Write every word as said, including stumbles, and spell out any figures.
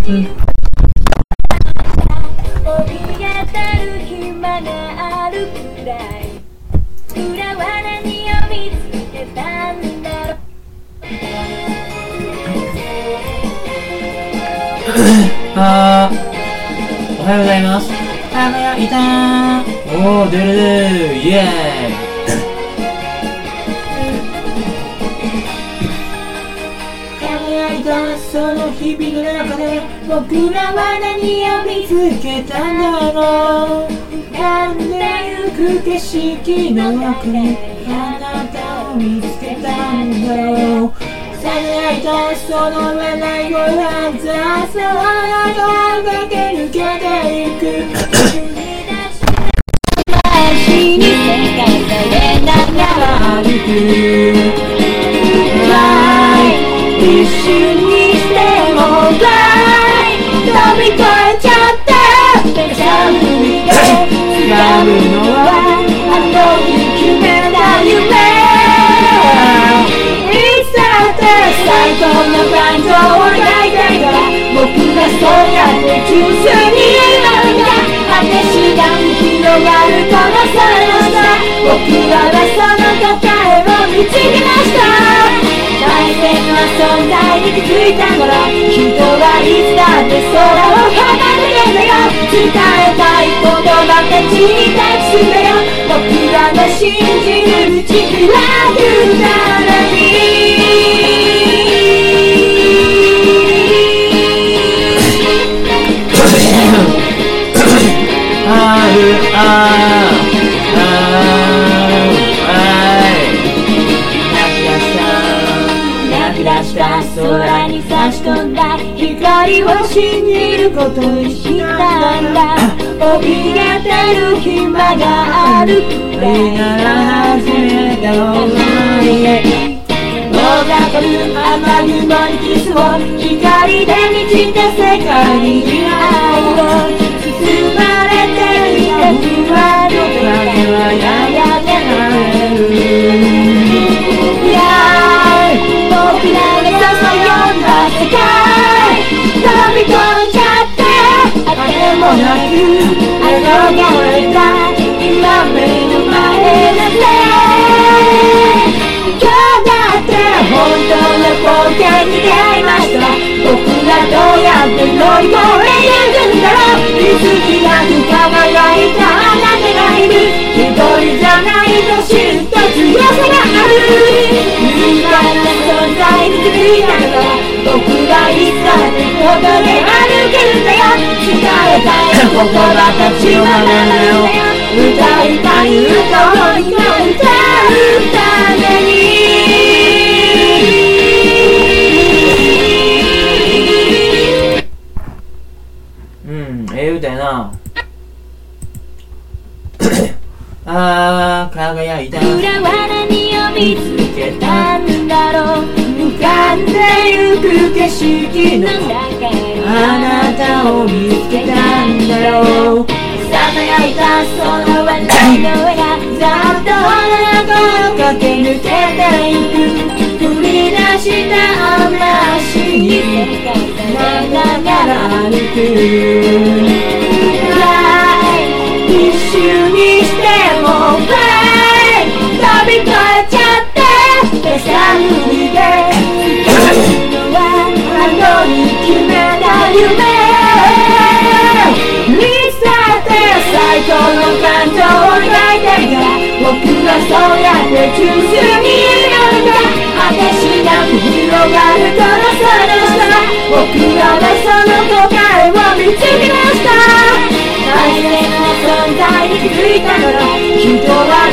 あー、おはようございます。輝いたー。おー、出る出る、イエーイ。輝いたその日々の中で僕らは何を見つけたんだろう。浮かんでゆく景色の奥にあなたを見つけたんだろう。輝いたその笑い声は雑草の駆け抜けていく。足に世界されながら歩く。一瞬にしてもフライ飛び越えちゃって手探りで掴むのはあの日決めた夢。最高の感情を抱いていたら僕がそうやって純粋に笑うんだ。果てしなく広がるこの空の下、僕らはその答えを見つけました。大切な存在に気づいた頃、人はいつだって空を離れてんだよ。伝えたい言葉たちに託すんだよ。僕らの信じる道開くために。あるあああ泣き出した空に差し込んだ光を信じることにしたんだ。怯えてる暇があるくらいなら始めた方がいい。遠ざかる雨雲にキスを光で満ちた世界に愛を包まれていた不安の影はやがて晴れる。いやー僕らがささ呼んだ世界飛び越えちゃってあてもなくあのれた今目の前だぜ。今日だって本当の冒険に出会いました。僕らどうやって乗り越えるんだろう。水気なく輝いたあなたがいる。一人じゃないと知ると強さがある。勇敢な存在に気づいたから僕らいつだってことで歩けるんだよ。伝えたい言葉たちは学ぶんだよ。歌いたい歌を今歌うために。うん、ええ歌やな。あー、輝いた僕らは何を見つけたんだろう。浮かんでゆく景色の中へあなたを見つけたんだろう。輝いたその笑い声がざっと花を駆け抜けていく。降り出した雨足にながら歩く。一瞬にしてもフライ飛び越えちゃって手探りで掴むのはあの日決めた夢。最高の感情を抱いていたら僕らそうやって純粋になるんだ。果てしなく広がるこの空の下、僕らはその答えを見つけました。大切な存在に気づいたから人は